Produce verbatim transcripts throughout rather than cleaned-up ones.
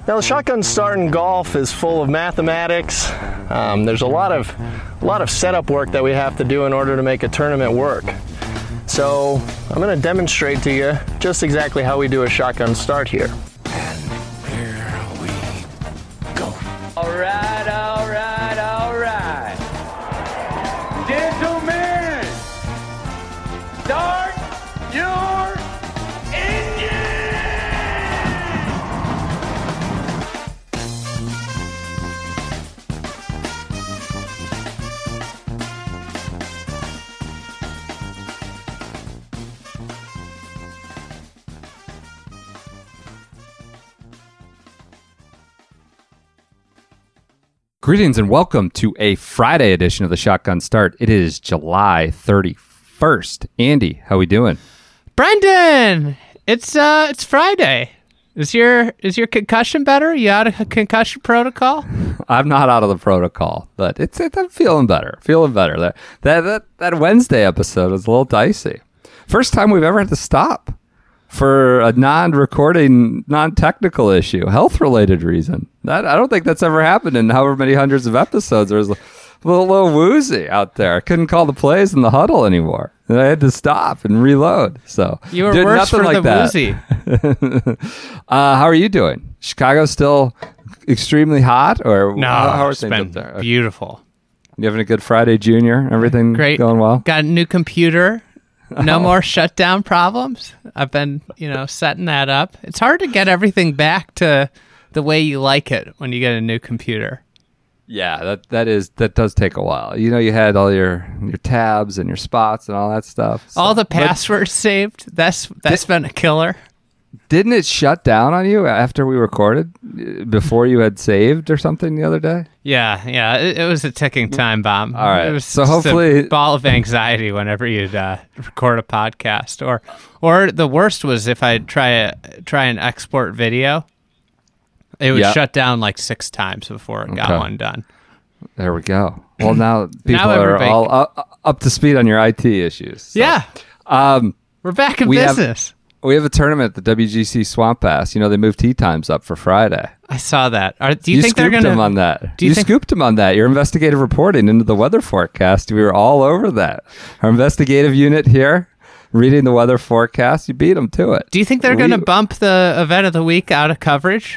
Now, the shotgun start in golf is full of mathematics. Um, there's a lot of a lot of setup work that we have to do in order to make a tournament work. So I'm going to demonstrate to you just exactly how we do a shotgun start here. And here we go. All right, all right, all right. Gentlemen, start your engine! Greetings and welcome to a Friday edition of the Shotgun Start. It is July thirty-first. Andy, how we doing? Brendan, it's uh, it's Friday. Is your is your concussion better? You out of concussion protocol? I'm not out of the protocol, but it's, it's I'm feeling better. Feeling better. That, that that that Wednesday episode was a little dicey. First time we've ever had to stop for a non-recording, non-technical issue, health-related reason. That I don't think that's ever happened in however many hundreds of episodes. There was a little, little woozy out there. I couldn't call the plays in the huddle anymore. And I had to stop and reload. So You were did worse nothing for like the that. woozy. uh, how are you doing? Chicago still extremely hot, or No, how, how are it's things been up there? beautiful. You having a good Friday, Junior? Everything Great. going well? Got a new computer. No Oh. more shutdown problems. I've been, you know, setting that up. It's hard to get everything back to the way you like it when you get a new computer. Yeah, that that is that does take a while. You know, you had all your your tabs and your spots and all that stuff. So- All the but passwords saved. That's that's been a killer. didn't it shut down on you after we recorded? uh, Before you had saved or something the other day? Yeah, yeah. It, it was a ticking time bomb. All right, It was so just hopefully- a ball of anxiety whenever you'd uh, record a podcast, or or the worst was if I try a, try and export video, it would Yeah. shut down like six times before it got Okay. one done. There we go. Well, now people Now are everybody- all up, up to speed on your I T issues. So, Yeah, Um, we're back in we have- business. we have a tournament at the W G C Swamp Pass. You know, they moved tee times up for Friday. I saw that. Are, do you, You think they're scooped gonna? him on that. do you You, think- scooped him on that. Your investigative reporting into the weather forecast. We were all over that. Our investigative unit here, reading the weather forecast. You beat them to it. Do you think they're We- going to bump the event of the week out of coverage?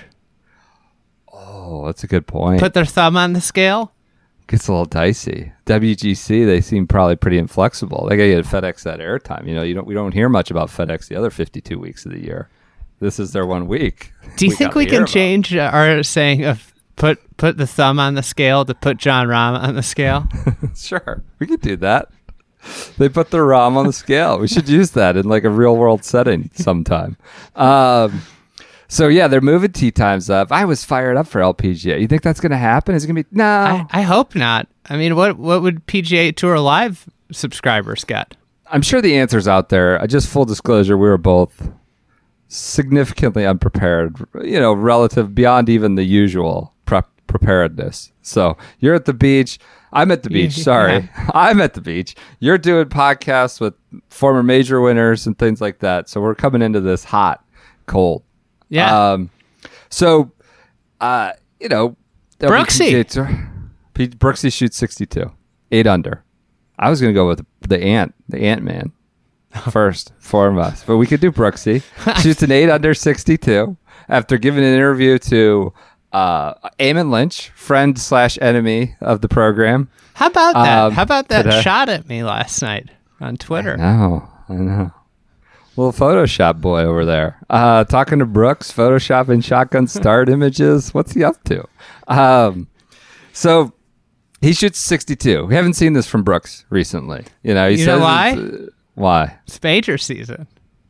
Oh, that's a good point. Put their thumb on the scale? Gets a little dicey. W G C, they seem probably pretty inflexible. They got to get FedEx that airtime. You know, you don't. We don't hear much about FedEx the other fifty-two weeks of the year. This is their one week. Do you think gotta we hear can about it. change our saying of put put the thumb on the scale to put John Rahm on the scale? Sure, we could do that. They put the ROM on the scale. We should use that in like a real world setting sometime. Um, so yeah, they're moving tee times up. I was fired up for L P G A. You think that's going to happen? Is it going to be no? I, I hope not. I mean, what what would P G A Tour Live subscribers get? I'm sure the answer's out there. Uh, Just full disclosure, we were both significantly unprepared. You know, relative beyond even the usual prep preparedness. So you're at the beach. I'm at the beach. Yeah. Sorry. I'm at the beach. You're doing podcasts with former major winners and things like that. So we're coming into this hot, cold. Yeah, Um, so, uh, you know, Brooksy. Tour- P- Brooksy shoots sixty-two, eight under. I was going to go with the Ant, the Ant Man first, foremost, but we could do Brooksy. Shoots an eight under sixty-two after giving an interview to uh, Eamon Lynch, friend slash enemy of the program. how about that? um, How about that today. shot at me last night on Twitter? No, I know. Little Photoshop boy over there. Uh, talking to Brooks, Photoshopping shotgun start images. What's he up to? Um, so he shoots sixty-two. We haven't seen this from Brooks recently. You know, he You says know why? it's, uh, why? It's major season.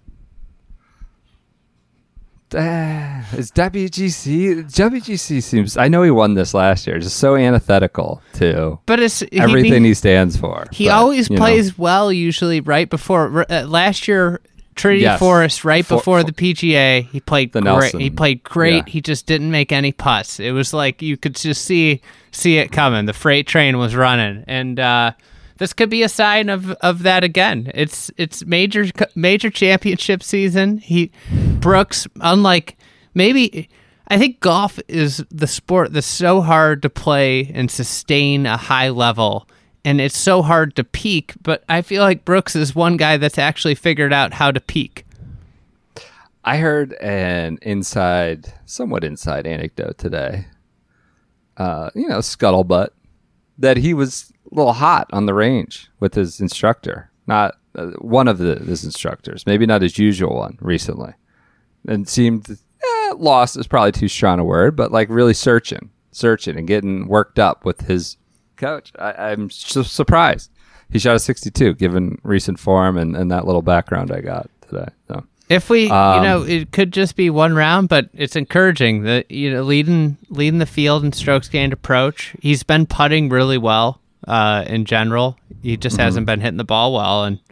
Uh, it's W G C. W G C seems. I know he won this last year. Just so antithetical to But it's he- everything he, he stands for. he But, always you know. plays well. Usually, right before uh, last year, Trinity Yes. Forest, right For- before for- the P G A, he played The great. Nelson. He played great. Yeah. He just didn't make any putts. It was like you could just see see it coming. The freight train was running, and uh, this could be a sign of, of that again. It's it's major major championship season. He Brooks, unlike maybe I think golf is the sport that's so hard to play and sustain a high level, and it's so hard to peak, but I feel like Brooks is one guy that's actually figured out how to peak. I heard an inside, somewhat inside anecdote today, uh, you know, scuttlebutt, that he was a little hot on the range with his instructor, not uh, one of the, his instructors, maybe not his usual one recently, and seemed, eh, lost is probably too strong a word, but like really searching, searching and getting worked up with his coach. I, I'm su- surprised. He shot a sixty-two given recent form and, and that little background I got today. So. If we, Um, you know, it could just be one round, but it's encouraging that, you know, leading leading the field in strokes gained approach. He's been putting really well uh, in general. He just Mm-hmm. hasn't been hitting the ball well. And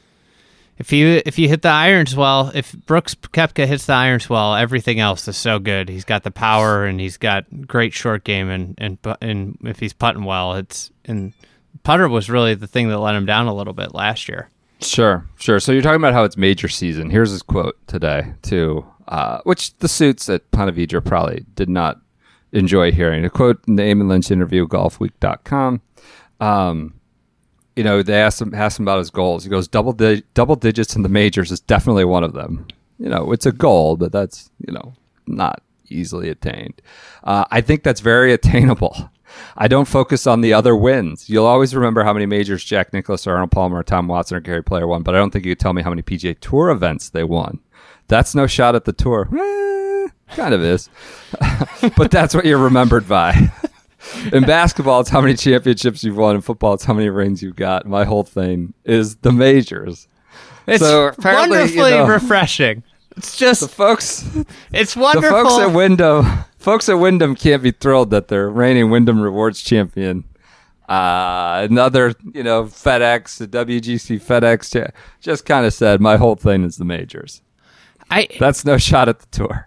if you if you hit the irons well, if Brooks Koepka hits the irons well, everything else is so good. He's got the power and he's got great short game. And and pu- and if he's putting well, it's and putter was really the thing that let him down a little bit last year. Sure, sure. So you're talking about how it's major season. Here's his quote today, too, uh, which the suits at Ponte Vedra probably did not enjoy hearing. A quote in the Eamon Lynch interview, golf week dot com. Um, you know, they asked him, asked him about his goals. He goes, double, di- double digits in the majors is definitely one of them. You know, it's a goal, but that's, you know, not easily attained. Uh, I think that's very attainable. I don't focus on the other wins. You'll always remember how many majors Jack Nicklaus or Arnold Palmer or Tom Watson or Gary Player won, but I don't think you could tell me how many P G A Tour events they won. That's no shot at the Tour. Eh, kind of is. But that's what you're remembered by. In basketball, it's how many championships you've won. In football, it's how many rings you've got. My whole thing is the majors. It's So apparently, you wonderfully know, refreshing. It's just, The folks, it's the wonderful. folks at Wyndham, folks at Wyndham can't be thrilled that they're reigning Wyndham Rewards champion. Uh, another, you know, FedEx, the W G C FedEx, cha- just kind of said, my whole thing is the majors. I That's no shot at the Tour.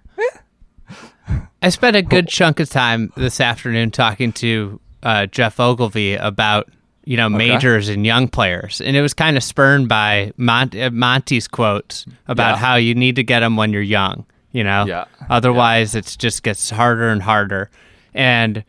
I spent a good chunk of time this afternoon talking to uh, Jeff Ogilvy about, you know, majors and young players, and it was kind of spurned by Mont- uh, Monty's quotes about Yeah. how you need to get them when you're young, you know, Yeah. otherwise it just gets harder and harder, and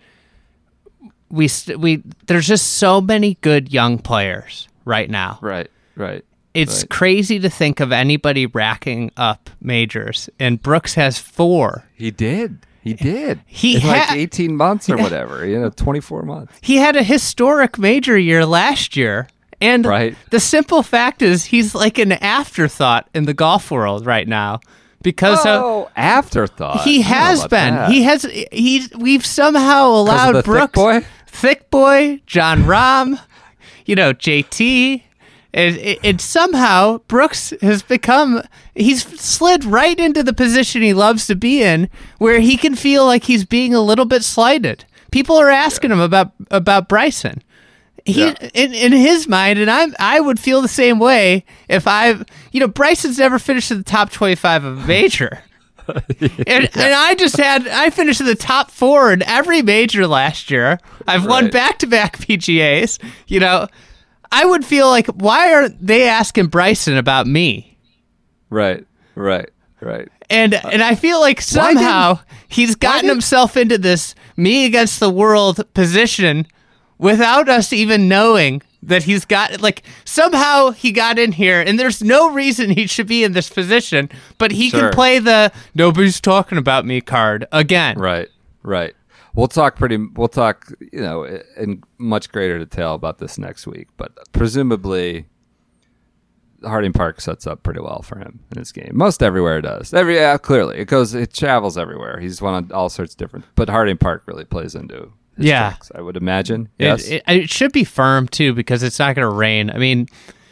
we st- we there's just so many good young players right now. Right, right. It's right. crazy to think of anybody racking up majors, and Brooks has four. He did. He did. He in like ha- eighteen months or whatever, you know, twenty-four months. He had a historic major year last year. And Right. the simple fact is he's like an afterthought in the golf world right now because Oh, afterthought. he I don't know has about been. that. He has he we've somehow 'Cause of allowed the thick Brooks boy? Thick Boy, John Rahm, you know, J T. And, and somehow Brooks has become, he's slid right into the position he loves to be in where he can feel like he's being a little bit slighted. People are asking him about, about Bryson. He, Yeah. in, in his mind, and I'm, I would feel the same way if I, you know, Bryson's never finished in the top twenty-five of a major. and, and I just had, I finished in the top four in every major last year. I've won Right. back-to-back P G As, you know. I would feel like, why are they asking Bryson about me? Right, right, right. And and I feel like somehow he's gotten did- himself into this me against the world position without us even knowing that he's got, like, somehow he got in here, and there's no reason he should be in this position, but he Sure. can play the nobody's talking about me card again. Right, right. We'll talk pretty. We'll talk, you know, in much greater detail about this next week. But presumably, Harding Park sets up pretty well for him in his game. Most everywhere does. Every yeah, clearly it goes. It travels everywhere. He's won on all sorts of different. But Harding Park really plays into his Yeah. strengths, I would imagine. It- Yes. It, it should be firm too because it's not going to rain. I mean,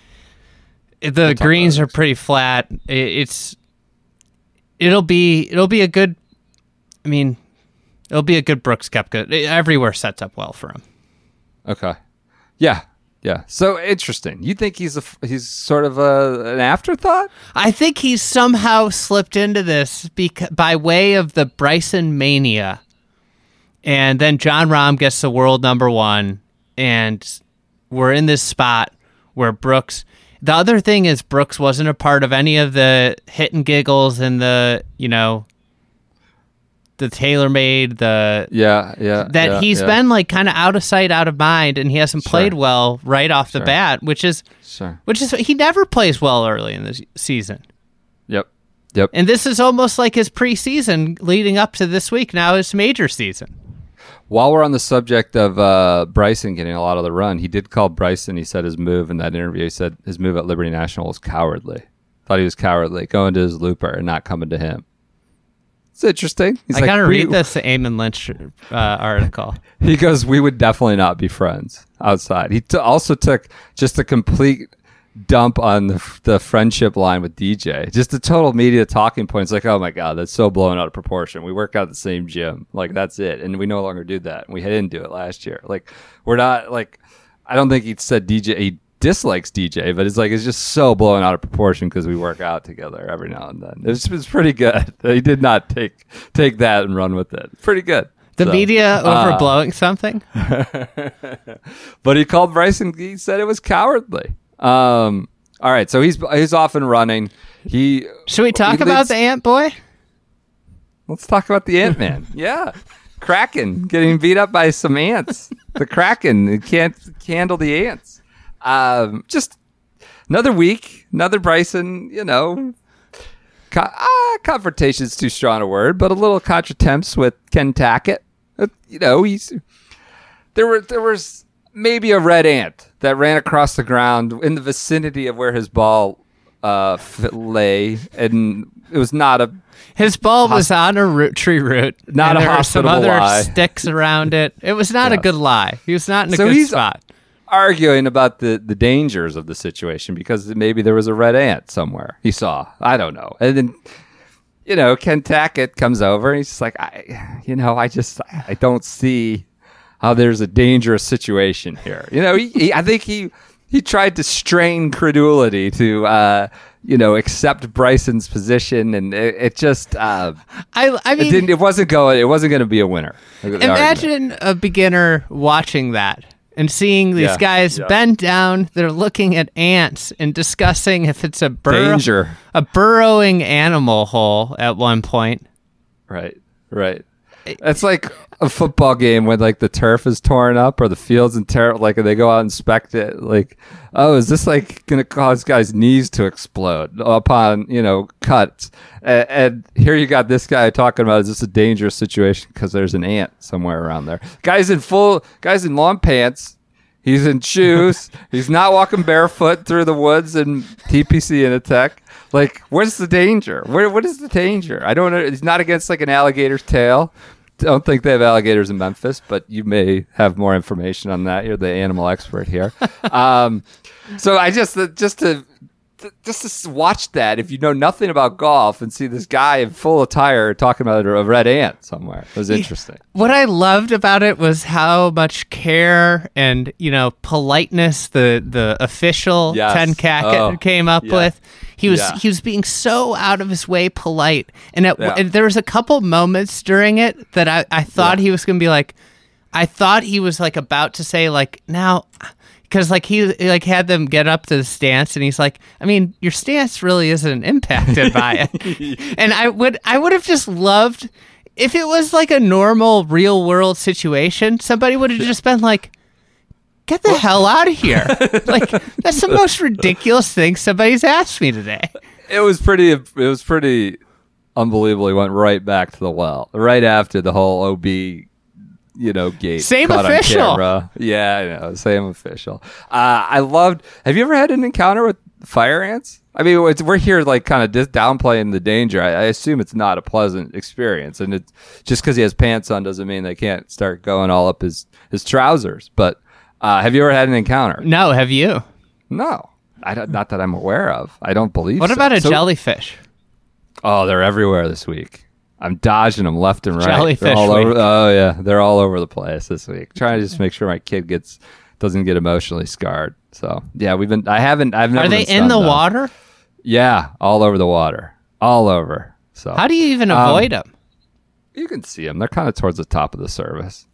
the talk greens about it are pretty flat. It, it's it'll be it'll be a good. I mean, it'll be a good Brooks Koepka. Everywhere sets up well for him. Okay. Yeah. Yeah. So interesting. You think he's a f- he's sort of a, an afterthought? I think he's somehow slipped into this bec- by way of the Bryson mania, and then John Rahm gets the world number one, and we're in this spot where Brooks. The other thing is Brooks wasn't a part of any of the hit and giggles and the, you know, the TaylorMade, the Yeah, yeah. that yeah, he's yeah. been like kind of out of sight, out of mind, and he hasn't Sure. played well right off the Sure. bat, which is Sure. which is he never plays well early in the s- season. Yep. Yep. And this is almost like his preseason leading up to this week. Now his major season. While we're on the subject of uh, Bryson getting a lot of the run, he did call Bryson. He said his move in that interview. He said his move at Liberty National was cowardly. Thought he was cowardly, going to his looper and not coming to him. It's interesting. He's I like, gotta we- read this Eamon Lynch uh, article. He goes, we would definitely not be friends outside. He t- also took just a complete dump on the, the friendship line with D J. Just a total media talking point. It's like, oh my God, that's so blown out of proportion. We work out at the same gym. Like, that's it. And we no longer do that. We didn't do it last year. Like, we're not, like, I don't think he said D J, he dislikes D J, but it's like, it's just so blown out of proportion because we work out together every now and then. It's, it's pretty good. He did not take take that and run with it. Pretty good. The So, media uh, overblowing something. but he called Bryson. He said it was cowardly. Um, all right, so he's he's off and running. He Should we talk he about leads- the Ant Boy? Let's talk about the Ant Man. Yeah, Kraken getting beat up by some ants. The Kraken it can't handle the ants. Um, just another week, another Bryson. You know, co- ah, confrontation's too strong a word, but a little contretemps with Ken Tackett. Uh, you know, he's there were there was maybe a red ant that ran across the ground in the vicinity of where his ball uh, f- lay, and it was not a His ball was on a root, tree root. Not and a there were some hospitable other lie. sticks around it. It was not a Yeah. good lie. He was not in a So good he's- spot. arguing about the, the dangers of the situation because maybe there was a red ant somewhere he saw. I don't know. And then, you know, Ken Tackett comes over and he's just like, I, you know, I just, I don't see how there's a dangerous situation here. You know, he, he, I think he, he tried to strain credulity to, uh, you know, accept Bryson's position. And it, it just, uh, I, I it mean, didn't, it wasn't going, it wasn't going to be a winner. the argument. imagine a beginner watching that and seeing these Yeah, guys yeah. bend down. They're looking at ants and discussing if it's a burrow, Danger. a burrowing animal hole at one point. Right, right. It's like a football game when like the turf is torn up or the field's in tear. Like they go out and inspect it. Like, oh, is this like going to cause guys' knees to explode upon you know cuts? And, and here you got this guy talking about is this a dangerous situation because there's an ant somewhere around there. Guys in full, guys in long pants. He's in shoes. He's not walking barefoot through the woods in T P C Initech. Like, where's the danger? Where, what is the danger? I don't know. He's not against like an alligator's tail. Don't think they have alligators in Memphis, but you may have more information on that. You're the animal expert here. um, so I just, uh, just to, just to watch that, if you know nothing about golf and see this guy in full attire talking about a red ant somewhere, it was interesting. What I loved about it was how much care and, you know, politeness the the official Yes. Ken Tackett Oh, came up yeah. with. He was Yeah. he was being so out of his way polite, and, at, Yeah. and there was a couple moments during it that I, I thought Yeah. he was gonna be like, I thought he was like about to say like now. Because like he like had them get up to the stance, and he's like, I mean, your stance really isn't impacted by it. And I would I would have just loved if it was like a normal real world situation. Somebody would have just been like, get the hell out of here! Like that's the most ridiculous thing somebody's asked me today. It was pretty. It was pretty unbelievable. He went right back to the well right after the whole O B, you know, gate. Same caught on official. camera. Yeah, I know. Same official. Uh, I loved. Have you ever had an encounter with fire ants? I mean, it's, we're here like kind of dis- downplaying the danger. I, I assume it's not a pleasant experience, and it's just because he has pants on doesn't mean they can't start going all up his his trousers. But uh, have you ever had an encounter? No, have you? No, I don't, not that I'm aware of. I don't believe. What so. about a So- jellyfish? Oh, they're everywhere this week. I'm dodging them left and right. Jellyfish They're all week. over. Oh yeah, they're all over the place this week. Trying to just make sure my kid gets doesn't get emotionally scarred. So yeah, we've been. I haven't. I've never. Are they been in the stunned, though. water? Yeah, all over the water, all over. So How do you even Um, avoid them? you can see them? They're kind of towards the top of the service.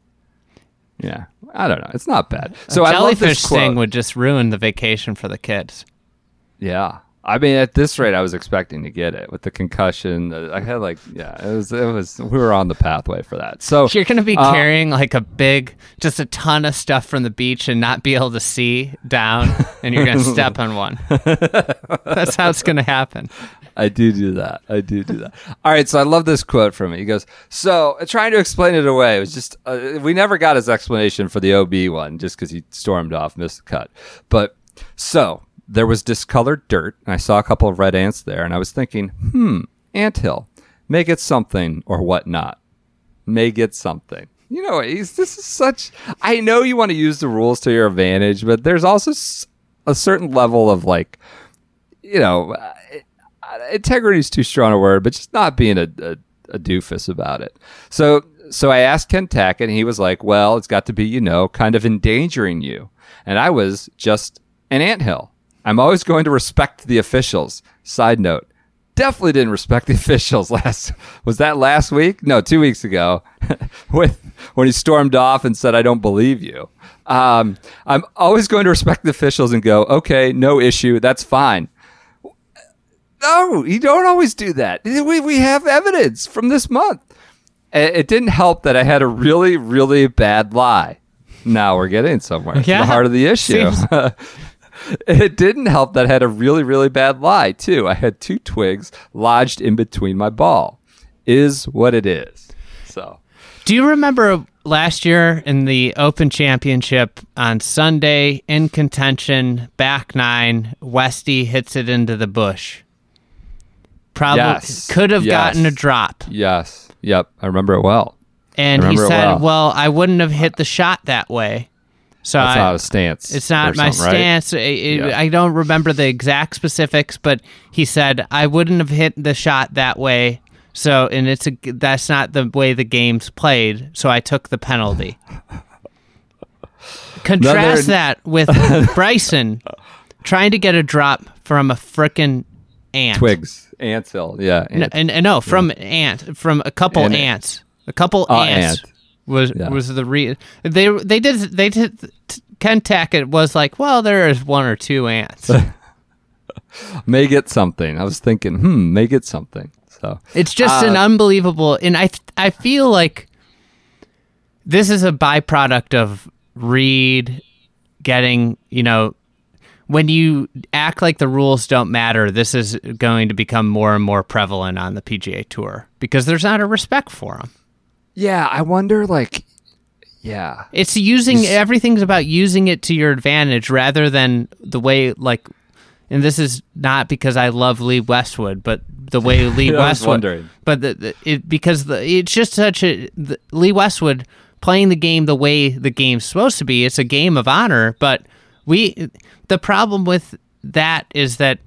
Yeah, I don't know. It's not bad. So a I love jellyfish this quote. thing would just ruin the vacation for the kids. Yeah, I mean, at this rate, I was expecting to get it with the concussion. uh, I had like, yeah, it was, it was, we were on the pathway for that. So You're going to be uh, carrying like a big, just a ton of stuff from the beach and not be able to see down, and you're going to step on one. That's how it's going to happen. I do do that. I do do that. All right. So I love this quote from it. He goes, so uh, trying to explain it away, it was just, uh, we never got his explanation for the O B one just because he stormed off, missed the cut. But so there was discolored dirt, and I saw a couple of red ants there, and I was thinking, hmm, anthill, may get something or whatnot. May get something. You know, he's, this is such, I know you want to use the rules to your advantage, but there's also s- a certain level of like, you know, uh, integrity is too strong a word, but just not being a, a, a doofus about it. So so I asked Ken Tackett, and he was like, well, it's got to be, you know, kind of endangering you. And I was just an anthill. I'm always going to respect the officials. Side note, definitely didn't respect the officials last, was that last week? No, two weeks ago, with when he stormed off and said, I don't believe you. Um, I'm always going to respect the officials and go, okay, no issue, that's fine. No, you don't always do that. We we have evidence from this month. It didn't help that I had a really, really bad lie. Now we're getting somewhere. It's Yeah. the heart of the issue. Seems- It didn't help that I had a really, really bad lie, too. I had two twigs lodged in between my ball. Is what it is. So, Do you remember last year in the Open Championship on Sunday, in contention, back nine, Westy hits it into the bush? Probably Yes. could have Yes. gotten a drop. yes. Yep. I remember it well. And I he remember it said, well. well, I wouldn't have hit the shot that way. So That's I, not a stance. It's not or my something, right? stance. It- it- Yeah. I don't remember the exact specifics, but he said I wouldn't have hit the shot that way. So, and it's a, that's not the way the game's played. So I took the penalty. Contrast Another- that with Bryson trying to get a drop from a frickin' ant. Twigs. Anthill. Yeah. No, ant. and, and no, from ant, from a couple An- ants, a couple Uh, ants ant. was Yeah. was the re. They they did they did. Ken Tackett was like, well, there is one or two ants. May get something. I was thinking, hmm, may get something. So It's just Uh, an unbelievable, and I I feel like this is a byproduct of Reed getting, you know, when you act like the rules don't matter, this is going to become more and more prevalent on the P G A Tour because there's not a respect for them. yeah, I wonder, like, yeah, It's using everything's about using it to your advantage rather than the way, like, and this is not because I love Lee Westwood, but the way Lee I was Westwood, wondering. but the, the, it because the it's just such a the, Lee Westwood playing the game the way the game's supposed to be. It's a game of honor, but we the problem with that is that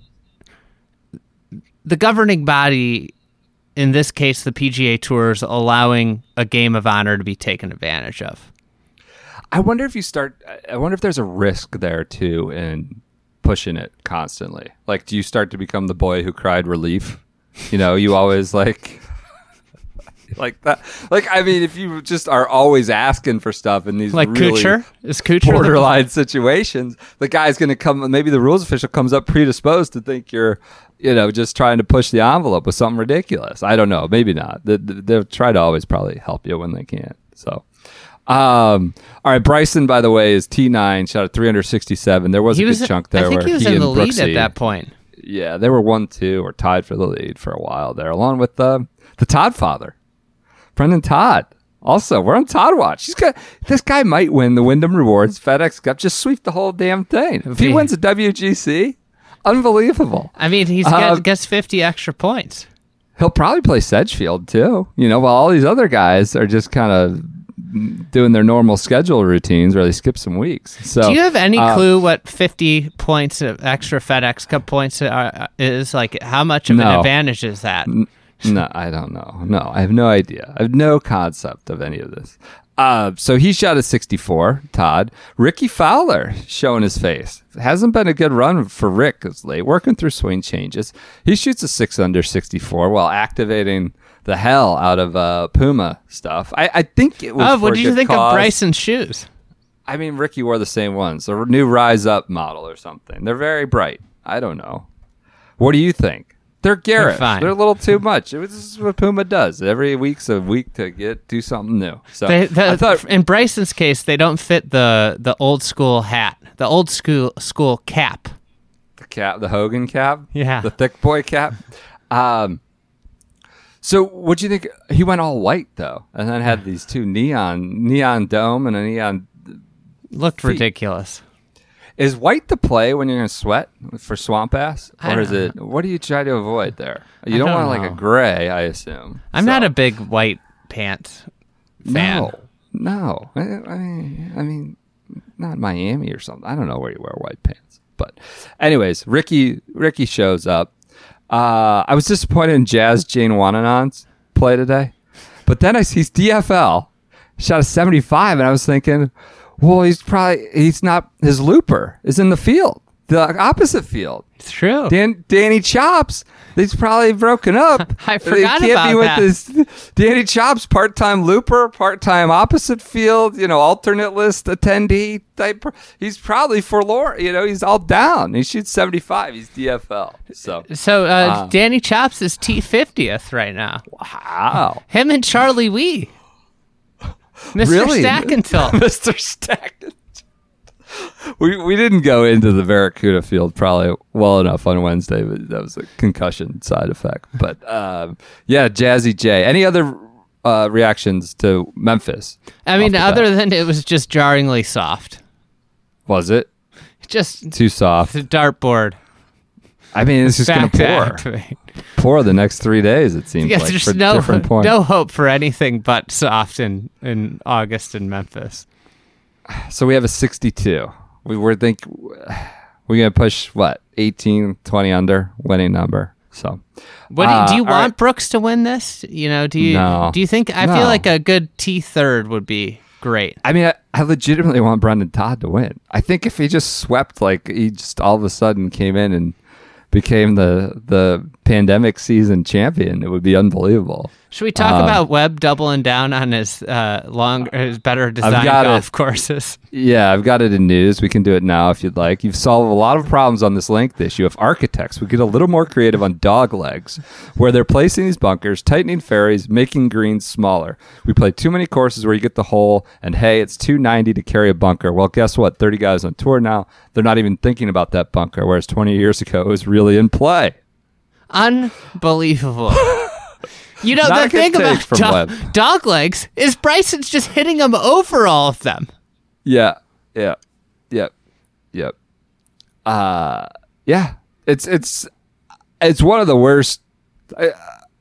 the governing body, in this case the P G A Tour, is allowing a game of honor to be taken advantage of. I wonder if you start. I wonder if there's a risk there too in pushing it constantly. Like, do you start to become the boy who cried relief? You know, you always like. Like that, like I mean, if you just are always asking for stuff in these Like really Kuchar? Is Kuchar the- borderline situations, the guy's going to come. Maybe the rules official comes up predisposed to think you're, you know, just trying to push the envelope with something ridiculous. I don't know. Maybe not. They, they'll try to always probably help you when they can. So, um, all right. Bryson, by the way, is T nine. Shot at three sixty-seven. There was He a was, good chunk there I think where he was he in and the lead Brooksy, at that point. Yeah, they were one two or tied for the lead for a while there, along with uh, the Todd father. Brendan Todd. Also, we're on Todd watch. He's got this guy might win the Wyndham Rewards FedEx Cup. Just sweep the whole damn thing. If he Yeah. wins a W G C, unbelievable. I mean, he's Uh, get, gets fifty extra points. He'll probably play Sedgefield too. You know, while all these other guys are just kind of doing their normal schedule routines, where they skip some weeks. So, Do you have any uh, clue what fifty points of extra FedEx Cup points are, is? Like, how much of an No. advantage is that? No, I don't know. No, I have no idea. I have no concept of any of this. Uh, so he shot a sixty-four, Todd. Ricky Fowler showing his face. Hasn't been a good run for Rick as late, working through swing changes. He shoots a six under sixty-four while activating the hell out of uh, Puma stuff. I, I think it was Oh, for what a did you good think cause. of Bryson's shoes? I mean, Ricky wore the same ones. The new Rise Up model or something. They're very bright. I don't know. What do you think? They're garish. They're They're, fine. a little too much. It was, this is what Puma does. Every week's a week to get do something new. So They, the, I thought, in Bryson's case, they don't fit the the old school hat, the old school school cap. the cap, the Hogan cap, Yeah. the thick boy cap. Um, so what do you think? He went all white though, and then had these two neon neon dome and a neon. Looked Feet. ridiculous. Is white the play when you're gonna sweat for swamp ass, I or is don't it? What do you try to avoid there? You I don't, don't want like know. a gray, I assume. I'm So- not a big white pant fan. No, no. I, I mean, I mean, not Miami or something. I don't know where you wear white pants. But, anyways, Ricky Ricky shows up. Uh, I was disappointed in Jazz Jane Wananon's play today, but then I see D F L shot a seventy-five, and I was thinking, well, he's probably he's not his looper is in the field, the opposite field. It's true. Dan, Danny Chops, he's probably broken up. I They forgot can't about be with that. this Danny Chops, part-time looper, part-time opposite field, you know, alternate list attendee type. He's probably forlorn. You know, he's all down. He shoots seventy-five. He's D F L. So So uh, Wow. Danny Chops is T fiftieth right now. wow, Him and Charlie Wee. Mister Really? Stackentil. Mister Stackton. We we didn't go into the Barracuda field probably well enough on Wednesday, but that was a concussion side effect. But um, yeah, Jazzy J. Any other uh, reactions to Memphis? I mean, off the other bat? than it was just jarringly soft. Was it Just too soft? the dartboard. I mean, it's just going Back to to pour, activate. pour the next three days. It seems Yeah, like there's for no different points. no hope for anything but soft in, in August in Memphis. So we have a sixty-two. We were think we're going to push what eighteen, twenty under winning number. So What do you, do you Uh, all want right. Brooks to win this? You know, do you No. do you think I No. feel like a good T third would be great. I mean, I, I legitimately want Brendan Todd to win. I think if he just swept, like he just all of a sudden came in and became the the pandemic season champion, it would be unbelievable. Should we talk Um, about Webb doubling down on his uh, long, his better designed got golf it. courses? Yeah, I've got it in news. We can do it now if you'd like. You've solved a lot of problems on this length issue. If architects would get a little more creative on dog legs, where they're placing these bunkers, tightening fairways, making greens smaller. We play too many courses where you get the hole, and hey, it's two ninety to carry a bunker. Well, guess what? thirty guys on tour now, they're not even thinking about that bunker, whereas twenty years ago, it was really in play. Unbelievable. You know, Not the a good thing take about from dog, Webb. dog legs is Bryson's just hitting them over all of them. Yeah, yeah, yep, yep. Uh, yeah, it's it's it's one of the worst. I-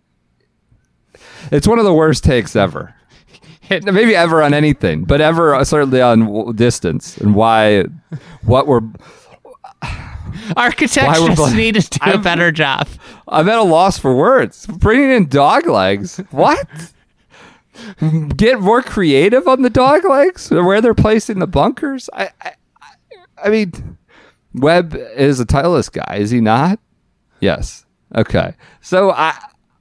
It's one of the worst takes ever. Hit- Maybe ever on anything, but ever uh, certainly on w- distance and why, what we're. Architects Why we're just bla- need to do a I'm- better job. I'm at a loss for words. Bringing in dog legs. What? Get more creative on the dog legs or where they're placing the bunkers. I, I, I mean, Webb is a Titleist guy, is he not? Yes. Okay. So I,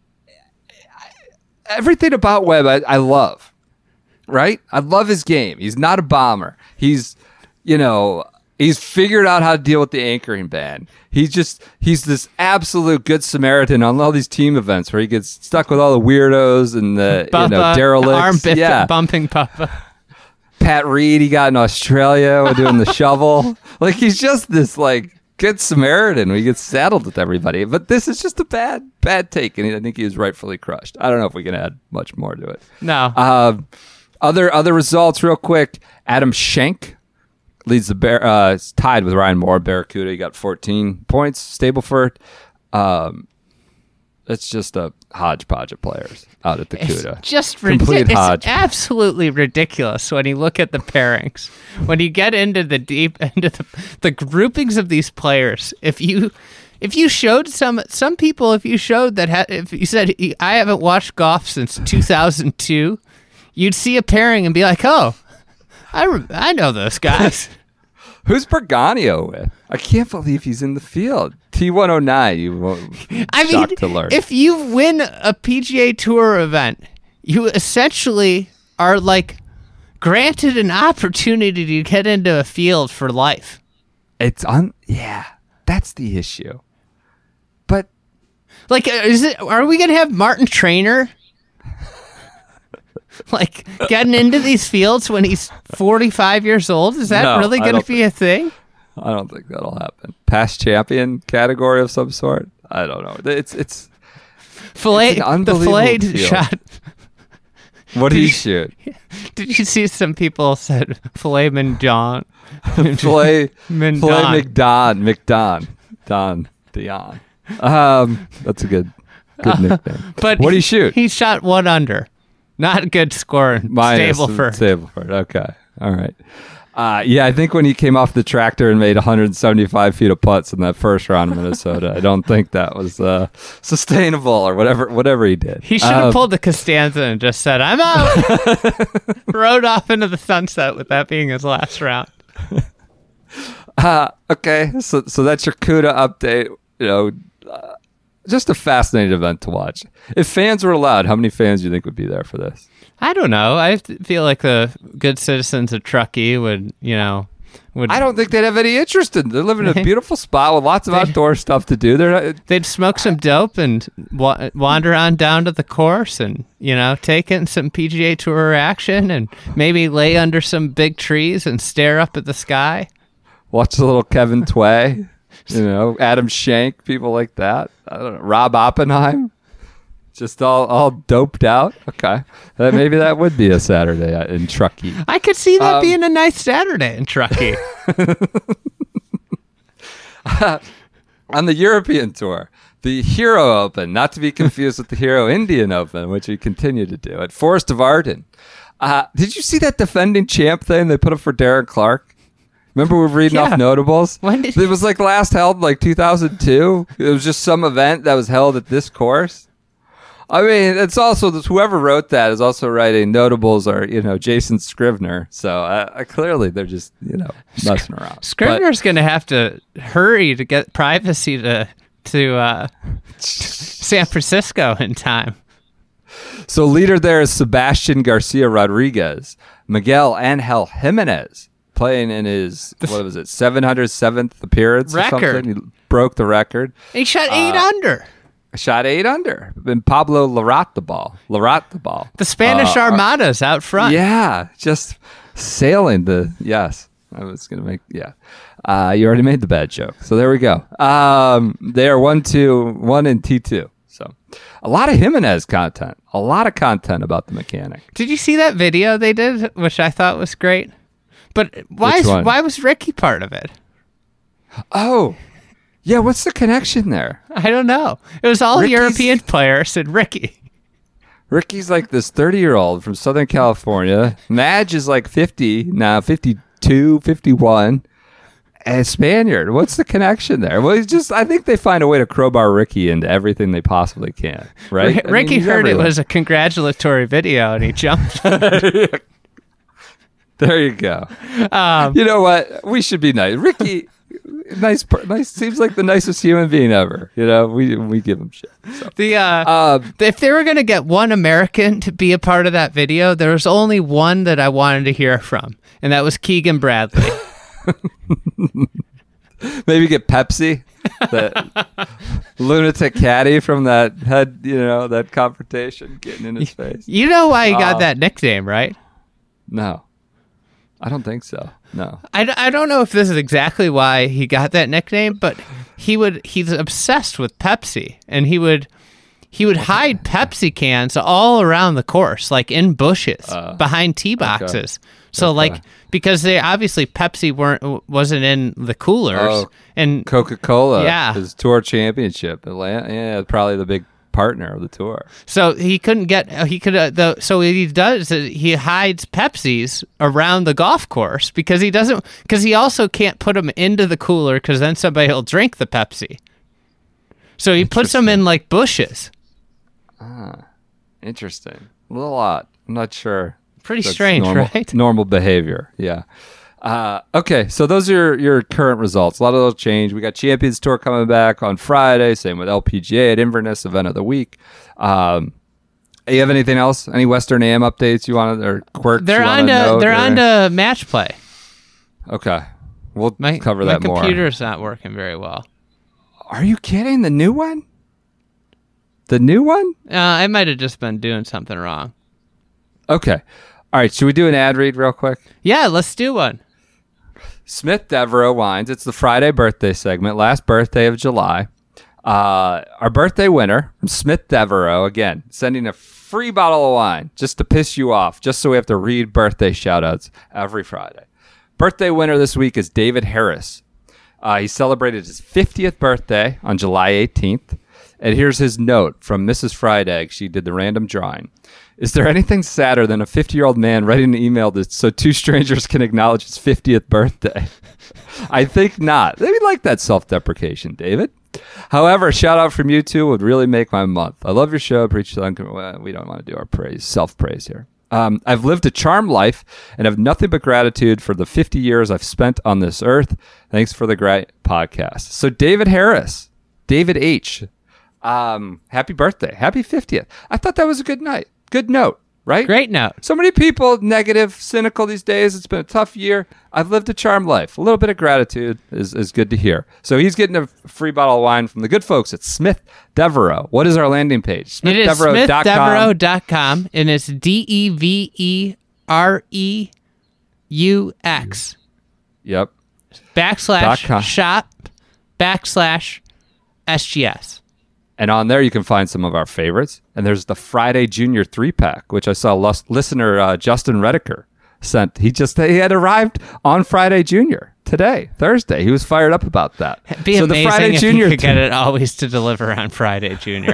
I everything about Webb I, I love. Right? I love his game. He's not a bomber. He's, you know, he's figured out how to deal with the anchoring ban. He's just, he's this absolute good Samaritan on all these team events where he gets stuck with all the weirdos and the, you know, Bubba, derelicts. arm bip- yeah. bumping Bubba. Pat Reed, he got in Australia doing the shovel. Like, he's just this, like, good Samaritan. He gets saddled with everybody. But this is just a bad, bad take. And I think he was rightfully crushed. I don't know if we can add much more to it. No. Uh, other other results, real quick. Adam Schenk leads the bear. Uh, is tied with Ryan Moore. Barracuda. He got fourteen points. Stableford. Um, it's just a hodgepodge of players out at the It's Cuda. just Complete ridiculous. It's hodgepodge. absolutely ridiculous when you look at the pairings. When you get into the deep into the, the groupings of these players, if you if you showed some some people, if you showed that ha- if you said I haven't watched golf since two thousand two, you'd see a pairing and be like, oh, I re- I know those guys. Who's Berganio with? I can't believe he's in the field. T one oh nine. You won't. I mean, shocked to learn. if you win a P G A Tour event, you essentially are like granted an opportunity to get into a field for life. It's on. Yeah, that's the issue. But Like, uh, is it? Are we gonna have Martin Trainer? Like getting into these fields when he's forty-five years old? Is that No, really I going to don't be a thing? I don't think that'll happen. Past champion category of some sort. I don't know. It's it's Filet, It's an the unbelievable filet field. shot. what do you shoot? Did you see some people said filet mignon? Filet Mignon. Filet McDon McDon Don Dion. Um, that's a good good nickname. But what do you shoot? He shot one under. Not good score. Minus Stableford. Stableford. Okay. All right. Uh, yeah, I think when he came off the tractor and made one hundred seventy-five feet of putts in that first round of Minnesota, I don't think that was uh, sustainable or whatever whatever he did. He should have Um, pulled the Costanza and just said, I'm out. Rode off into the sunset with that being his last round. Uh, okay, so so that's your CUDA update. You know, uh, just a fascinating event to watch. If fans were allowed, how many fans do you think would be there for this? I don't know. I feel like the good citizens of Truckee would, you know, would I don't think they'd have any interest in. They're living in a beautiful spot with lots of outdoor stuff to do. They're not, they'd smoke some dope and wa- wander on down to the course and, you know, take in some P G A Tour action and maybe lay under some big trees and stare up at the sky. watch a little Kevin Tway, you know, Adam Shank, people like that. I don't know, Rob Oppenheim, just all all doped out. Okay, uh, maybe that would be a Saturday uh, in Truckee. I could see that Um, being a nice Saturday in Truckee. On the European Tour, the Hero Open, not to be confused with the Hero Indian Open, which we continue to do at Forest of Arden. Uh, did you see that defending champ thing they put up for Darren Clark? Remember we were reading Yeah. off notables? When did- it was like last held like two thousand two. It was just some event that was held at this course. I mean, it's also this, whoever wrote that is also writing notables are, you know, Jason Scrivener. So uh, uh, clearly they're just, you know, messing around. But- Scrivener's going to have to hurry to get privacy to to uh, San Francisco in time. So leader there is Sebastian Garcia Rodriguez, Miguel Angel Jimenez playing in his, what was it, seven hundred seventh appearance Record. or something. He broke the record. He shot eight Uh, under. Shot eight under. And Pablo Larrat the ball. Larrat the ball. The Spanish uh, Armada's out front. Yeah, just sailing the, yes. I was going to make, yeah. Uh, you already made the bad joke. So there we go. Um, they are one, two, one in T two. So a lot of Jimenez content. A lot of content about the mechanic. Did you see that video they did, which I thought was great? But why Which is, one? why was Ricky part of it? Oh, yeah. What's the connection there? I don't know. It was all Ricky's- European players and Ricky. Ricky's like this thirty-year-old from Southern California. Madge is like fifty now, fifty-two, fifty-one. And Spaniard. What's the connection there? Well, he's just, I think they find a way to crowbar Ricky into everything they possibly can, right? R- I mean, Ricky he's heard everywhere. it was a congratulatory video and he jumped. There you go. Um, You know what? We should be nice. Ricky, nice, per- nice. Seems like the nicest human being ever. You know, we we give him shit. So. the uh, Um, if they were going to get one American to be a part of that video, there was only one that I wanted to hear from, and that was Keegan Bradley. maybe get Pepsi, that lunatic caddy from that head, you know, that confrontation getting in his face. You know why he got Uh, that nickname, right? No, I don't think so. No. I, d- I don't know if this is exactly why he got that nickname, but he would he's obsessed with Pepsi, and he would he would hide Pepsi cans all around the course, like in bushes behind tee boxes. So Uh, Okay. like because they obviously Pepsi weren't wasn't in the coolers, Oh. and Coca-Cola, Yeah. his tour championship, Atlanta, yeah, probably the big partner of the tour. so he couldn't get he could uh, the so what he does is he hides Pepsis around the golf course because he doesn't because he also can't put them into the cooler because then somebody will drink the Pepsi. So he puts them in like bushes. Interesting. A little odd. I'm not sure. Pretty That's strange, normal, right? Normal behavior. Yeah. Uh, okay, so those are your, your current results. A lot of those change. We got Champions Tour coming back on Friday. Same with L P G A at Inverness, event of the week. Um, you have anything else? Any Western A M updates you want to, or quirks They're you on want to to note? they're or- on to match play. Okay, we'll My cover my that more. computer's not working very well. Are you kidding? The new one? The new one? Uh, I might have just been doing something wrong. Okay. All right. Should we do an ad read real quick? Yeah, let's do one. Smith Devereaux Wines. It's the Friday birthday segment, last birthday of July. Uh, our birthday winner from Smith Devereaux, again, sending a free bottle of wine just to piss you off, just so we have to read birthday shout-outs every Friday. Birthday winner this week is David Harris. Uh, he celebrated his fiftieth birthday on July eighteenth. And here's his note from Missus Fried Egg. She did the random drawing. Is there anything sadder than a fifty-year-old man writing an email to, so two strangers can acknowledge his fiftieth birthday? I think not. Maybe like that self-deprecation, David. However, a shout-out from you two would really make my month. I love your show. Preach to unco- well, we don't want to do our praise, self-praise here. Um, I've lived a charmed life and have nothing but gratitude for the fifty years I've spent on this earth. Thanks for the great podcast. So David Harris, David H., um, happy birthday. Happy fiftieth. I thought that was a good night. Good note, right? Great note. So many people negative, cynical these days. It's been a tough year. I've lived a charmed life. A little bit of gratitude is, is good to hear. So he's getting a free bottle of wine from the good folks at Smith Devereaux. What is our landing page? It is smith devereaux dot com. smith devereaux dot com, and it's D E V E R E U X. Yep. Backslash Dot com. shop backslash S G S. And on there, you can find some of our favorites. And there's the Friday Junior three-pack, which I saw lus- listener uh, Justin Rediker sent. He just he had arrived on Friday Junior today, Thursday. He was fired up about that. It'd be so amazing the Friday if Junior you could get it always to deliver on Friday Junior.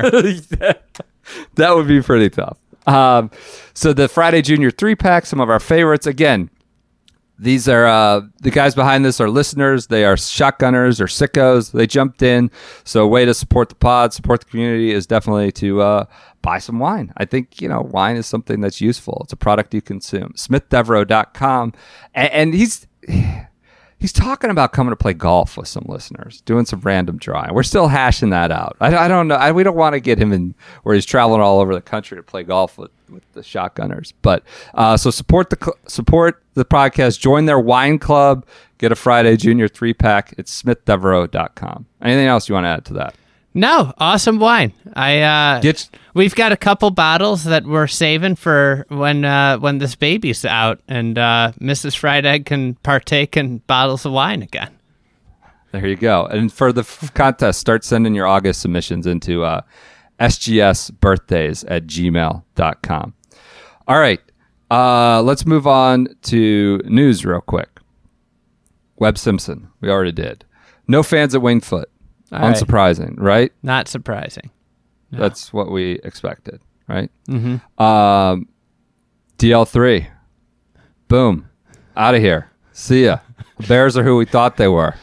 That would be pretty tough. Um, so the Friday Junior three-pack, some of our favorites. Again, these are uh, the guys behind this are listeners. They are shotgunners or sickos. They jumped in. So a way to support the pod, support the community is definitely to uh, buy some wine. I think, you know, wine is something that's useful. It's a product you consume. smith devereaux dot com. And, and he's... He's talking about coming to play golf with some listeners, doing some random drawing. We're still hashing that out. I, I don't know. I, we don't want to get him in where he's traveling all over the country to play golf with, with the shotgunners. But uh, so support the support the podcast. Join their wine club. Get a Friday Junior three pack. It's smith devereaux dot com. Anything else you want to add to that? No, awesome wine. I uh, Get, we've got a couple bottles that we're saving for when uh, when this baby's out, and uh, Missus Fried Egg can partake in bottles of wine again. There you go. And for the f- contest, start sending your August submissions into uh, s g s birthdays at gmail dot com. All right, uh, let's move on to news real quick. Webb Simpson, we already did. No fans at Winged Foot. All right. Unsurprising, right? Not surprising. No. That's what we expected, right? Mm-hmm. Um, D L three. Boom. Out of here. See ya. The Bears are who we thought they were.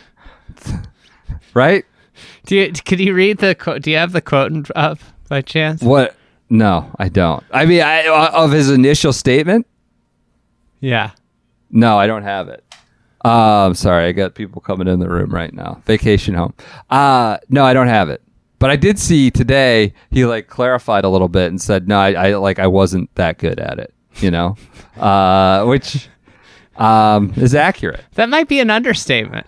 Right? Do you, could you read the quote? Do you have the quote up by chance? What? No, I don't. I mean, I, of his initial statement? Yeah. No, I don't have it. Um, sorry, I got people coming in the room right now. Vacation home. Uh, no, I don't have it. But I did see today he like clarified a little bit and said, no, I, I like I wasn't that good at it, you know, uh, which um, is accurate. That might be an understatement.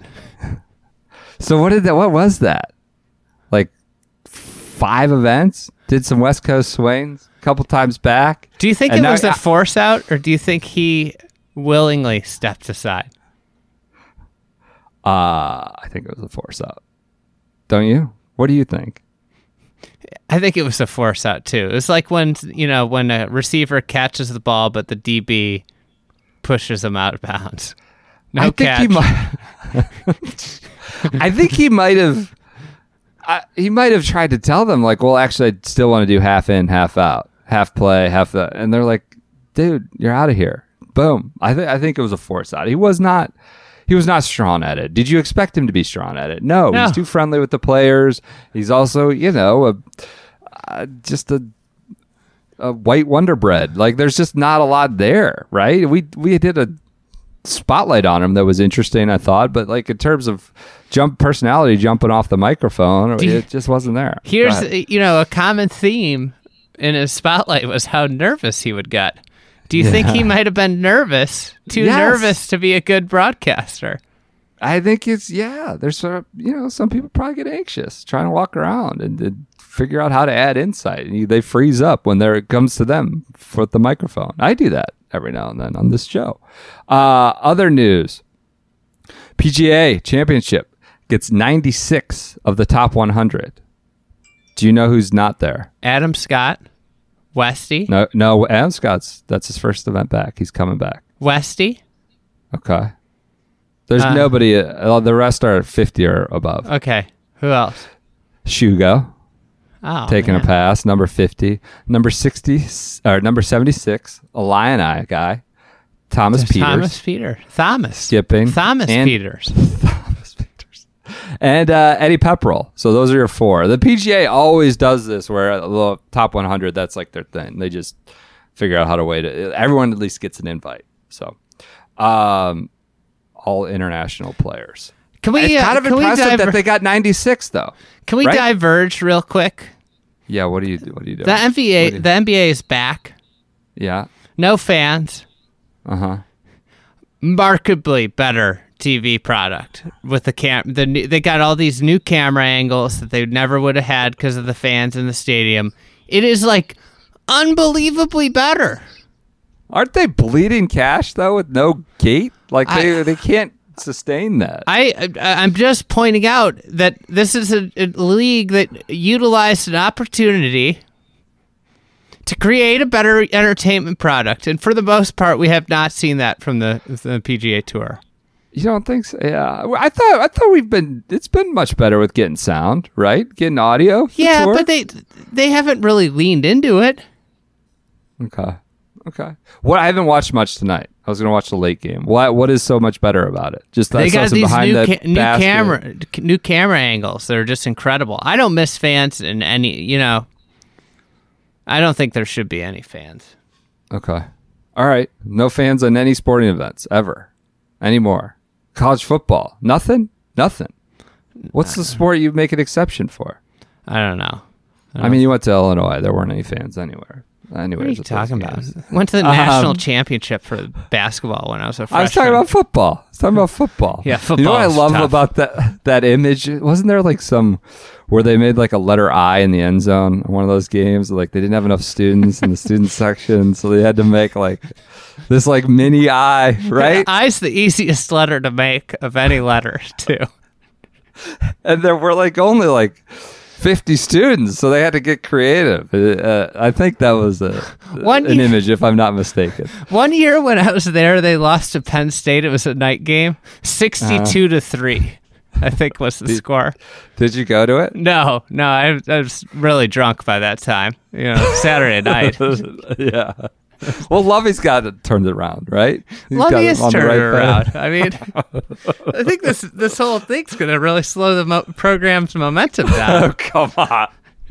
So what did that? What was that? Like five events? Did some West Coast swings a couple times back. Do you think And it now- was a force out, or do you think he willingly stepped aside? Uh, I think it was a force out. Don't you? What do you think? I think it was a force out too. It's like when, you know, when a receiver catches the ball, but the D B pushes him out of bounds. No I think catch. he might. I think he might have. Uh, he might have tried to tell them like, well, actually, I still want to do half in, half out, half play, half the, and they're like, dude, you're out of here. Boom. I think I think it was a force out. He was not. He was not strong at it. Did you expect him to be strong at it? No, No. he's too friendly with the players. He's also, you know, a, uh, just a a white Wonder Bread. Like, there's just not a lot there, right? We we did a spotlight on him that was interesting, I thought, but like in terms of jump personality, jumping off the microphone, Do you- it just wasn't there. Go Here's, ahead. you know, a common theme in his spotlight was how nervous he would get. Do you think he might have been nervous? Too Yes. nervous to be a good broadcaster? I think it's, yeah, there's sort of, you know, some people probably get anxious trying to walk around and, and figure out how to add insight. And they freeze up when there it comes to them for the microphone. I do that every now and then on this show. Uh, other news, P G A Championship gets ninety-six of the top one hundred. Do you know who's not there? Adam Scott, Westy, No, no, Adam Scott's, that's his first event back. He's coming back. Westy. Okay. There's Uh, nobody, uh, the rest are fifty or above. Okay, who else? Shugo, Oh, taking man. a pass. Number fifty. Number sixty, or number seventy-six, a Lion Eye guy. Thomas Peters. Thomas Peter. Thomas. Skipping. Thomas And- Peters. Thomas Peters. And uh, Eddie Pepperell. So those are your four. The P G A always does this where the top one hundred, that's like their thing. They just figure out how to wait it. Everyone at least gets an invite. So, um, all international players. Can we? It's uh, kind of can we impressive diver- that they got ninety-six, though. Can we right? diverge real quick? Yeah, what do you do? What do you do? The N B A. What do you- The N B A is back. Yeah. No fans. Uh huh. Markedly better T V product with the cam. The new, they got all these new camera angles that they never would have had because of the fans in the stadium. It is like unbelievably better. Aren't they bleeding cash though with no gate? Like they I- they can't sustain that. I, I I'm just pointing out that this is a, a league that utilized an opportunity to create a better entertainment product, and for the most part, we have not seen that from the, the P G A Tour. You don't think so? Yeah. I thought I thought we've been. It's been much better with getting sound, right? Getting audio. the Yeah, tour? but they they haven't really leaned into it. Okay. Okay. What I haven't watched much tonight. I was going to watch the late game. What What is so much better about it? Just I They saw got some these behind new the ca- new basket. camera new camera angles that are just incredible. I don't miss fans in any. You know, I don't think there should be any fans. Okay. All right. No fans on any sporting events ever anymore. College football. Nothing. Nothing. What's the sport you make an exception for? I don't know. I mean, you went to Illinois. There weren't any fans anywhere. Anyways, What are you at those talking about? games. Went to the national Um, championship for basketball when I was a freshman. I was talking about football. I was talking about football. Yeah, You know what I football is love tough. about that that image? Wasn't there like some where they made like a letter I in the end zone in one of those games? Like they didn't have enough students in the student section, so they had to make like this like mini I, right? I's the easiest letter to make of any letter, too. And there were like only like fifty students, so they had to get creative. Uh, I think that was a, One an year- image, if I'm not mistaken. One year when I was there, they lost to Penn State. It was a night game, sixty-two to three. I think was the score. Did you go to it? No, no, I, I was really drunk by that time. You know, Saturday night. Yeah. Well, Lovey's got it turned it around, right? He's got Lovey it is on the turning right around. path. I mean, I think this this whole thing's going to really slow the mo- program's momentum Oh, down. come on.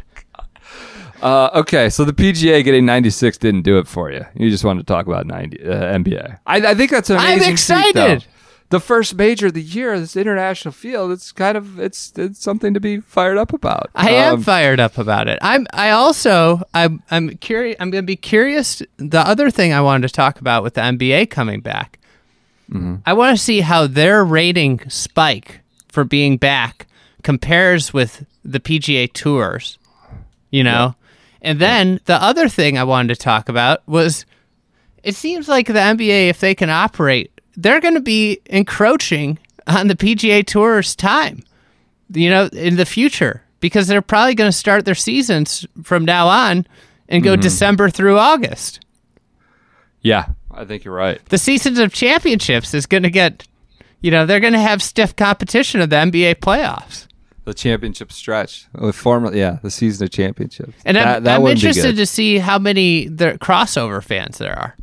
Uh, okay, so the P G A getting ninety-six didn't do it for you. You just wanted to talk about ninety uh, N B A. I, I think that's an I'm amazing feat, though. excited. The first major of the year, this international field, it's kind of it's it's something to be fired up about. I am Um, fired up about it. I'm. I also. I'm. I'm curious. I'm going to be curious. The other thing I wanted to talk about with the N B A coming back, Mm-hmm. I want to see how their rating spike for being back compares with the P G A tours. You know, and then the other thing I wanted to talk about was, it seems like the N B A, if they can operate, they're going to be encroaching on the P G A tour's time, you know, in the future, because they're probably going to start their seasons from now on and go December through August. Yeah, I think you're right. The seasons of championships is going to get, you know, they're going to have stiff competition of the N B A playoffs. The championship stretch, with former, yeah, the season of championships. And I'm, That- that I'm wouldn't be interested good. to see how many the crossover fans there are.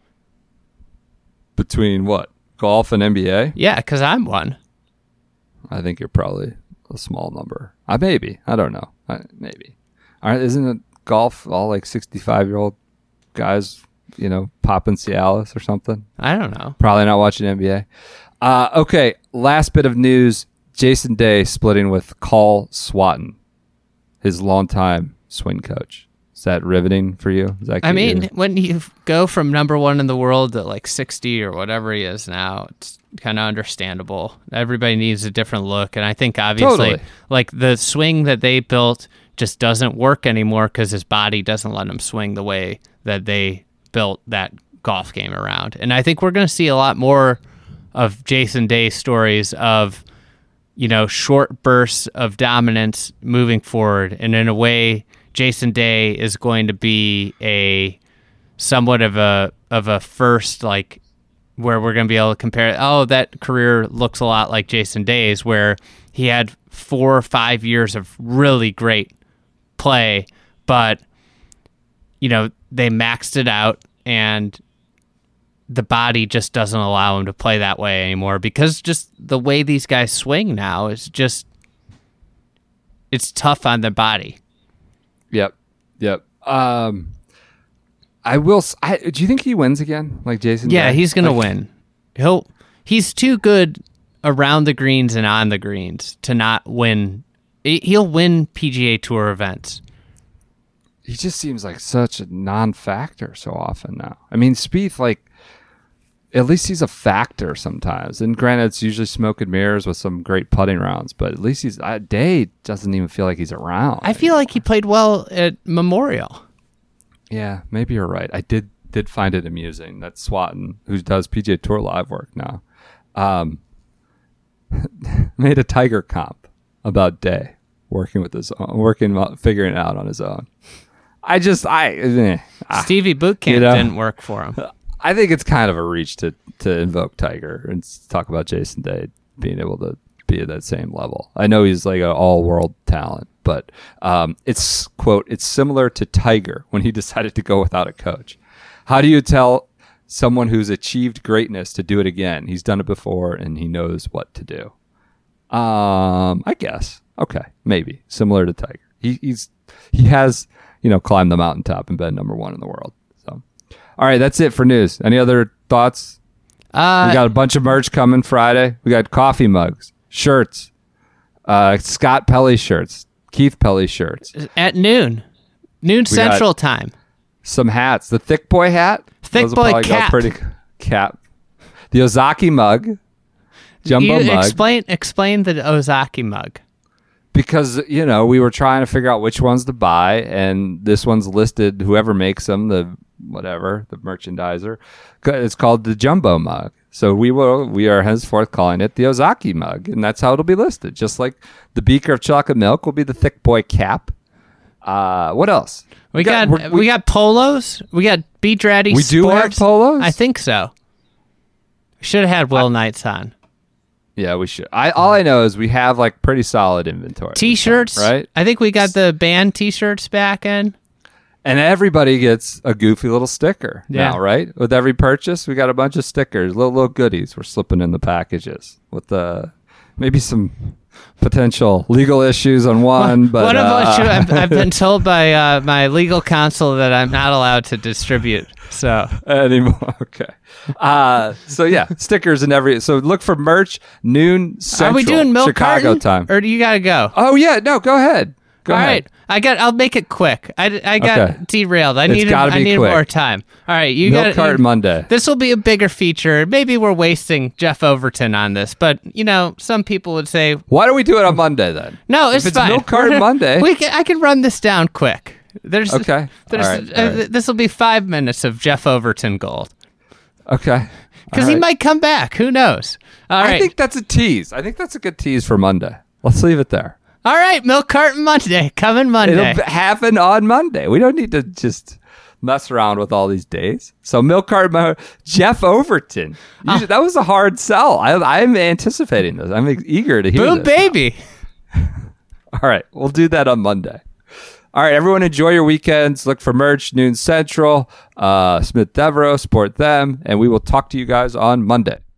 Between what, golf and N B A. Yeah, because I'm one. I think you're probably a small number. Uh, maybe. I don't know. I, maybe. Aren't, isn't it golf all like sixty-five year old guys, you know, popping Cialis or something? I don't know. Probably not watching N B A. Uh, okay. Last bit of news. Jason Day splitting with Carl Swatton, his longtime swing coach. Is that riveting for you? Is that I get mean, you- when you go from number one in the world to like sixty or whatever he is now, it's kind of understandable. Everybody needs a different look. And I think obviously Totally. like the swing that they built just doesn't work anymore because his body doesn't let him swing the way that they built that golf game around. And I think we're going to see a lot more of Jason Day stories of, you know, short bursts of dominance moving forward. And in a way, Jason Day is going to be a somewhat of a of a first, like, where we're going to be able to compare, oh, that career looks a lot like Jason Day's, where he had four or five years of really great play, but, you know, they maxed it out and the body just doesn't allow him to play that way anymore because just the way these guys swing now is just, it's tough on the body. Yep. Yep. Um, I will. s- I, do you think he wins again, like Jason? Yeah, Day? he's gonna Like, win. He'll he's too good around the greens and on the greens to not win. He- He'll win P G A Tour events. He just seems like such a non-factor so often now. I mean, Spieth, like, at least he's a factor sometimes. And granted, it's usually smoke and mirrors with some great putting rounds, but at least he's uh, Day doesn't even feel like he's around. I feel like he played well at Memorial. Yeah, maybe you're right. I did did find it amusing that Swatton, who does P G A Tour live work now, um, made a Tiger comp about Day working with his own, working out- figuring it out on his own. I just I eh, I, Stevie Bootcamp you know. didn't work for him. I think it's kind of a reach to to invoke Tiger and s- talk about Jason Day being able to be at that same level. I know he's like an all world talent, but um, it's quote it's similar to Tiger when he decided to go without a coach. How do you tell someone who's achieved greatness to do it again? He's done it before and he knows what to do. Um, I guess. Okay, maybe similar to Tiger. He, he's he has you know climbed the mountaintop and been number one in the world. So, all right, that's it for news. Any other thoughts? Uh, We got a bunch of merch coming Friday. We got coffee mugs, shirts, uh, Scott Pelly shirts, Keith Pelly shirts, at noon, noon Central time. some hats. The Thick Boy hat, Thick Those will Boy probably go cap. pretty cap. The Ozaki mug, jumbo You mug. explain explain the Ozaki mug. Because you know we were trying to figure out which ones to buy, and this one's listed. Whoever makes them, the whatever, the merchandiser, it's called the jumbo mug. So we will we are henceforth calling it the Ozaki mug, and that's how it'll be listed. Just like the beaker of chocolate milk will be the Thick Boy cap. Uh, what else? We got, we're- we, got polos. We got Beat Ratty We do have Sports. polos? I think so. We should have had Will Knights on. Yeah, we should. I all I know is we have like pretty solid inventory. this time, T-shirts, right? I think we got the band T-shirts back in. And everybody gets a goofy little sticker Yeah. now, right? With every purchase, we got a bunch of stickers, little little goodies we're slipping in the packages with the maybe some potential legal issues on one. But One of uh, which I've, I've been told by uh, my legal counsel that I'm not allowed to distribute. So anymore. Okay. Uh, so yeah, stickers and every. So look for merch noon Central, are we doing milk Chicago carton, time. or do you gotta go? Oh yeah, no, go ahead. Go All ahead. right, I got. I'll make it quick. I, I got Okay. derailed. I It's needed. gotta I be needed quick. more time. All right, you Milk got Carton Monday. This will be a bigger feature. Maybe we're wasting Jeff Overton on this, but you know, some people would say, Why don't we do it on Monday then? "No, If it's, it's fine. Milk Carton We're- Monday. We can, I can run this down quick. There's Okay. There's All right, uh, all right. this will be five minutes of Jeff Overton gold Okay. because All he right. might come back. Who knows? All I right, think that's a tease. I think that's a good tease for Monday. Let's leave it there. all right. Milk Carton Monday coming Monday. It'll b- happen on Monday. We don't need to just mess around with all these days. So Milk Carton, Mo- Jeff Overton. You Ah. should- that was a hard sell. I, I'm anticipating this. I'm eager to hear Boom, this. baby. All right, we'll do that on Monday. All right, everyone, enjoy your weekends. Look for merch, Noon Central, uh, Smith Devereaux, support them, and we will talk to you guys on Monday.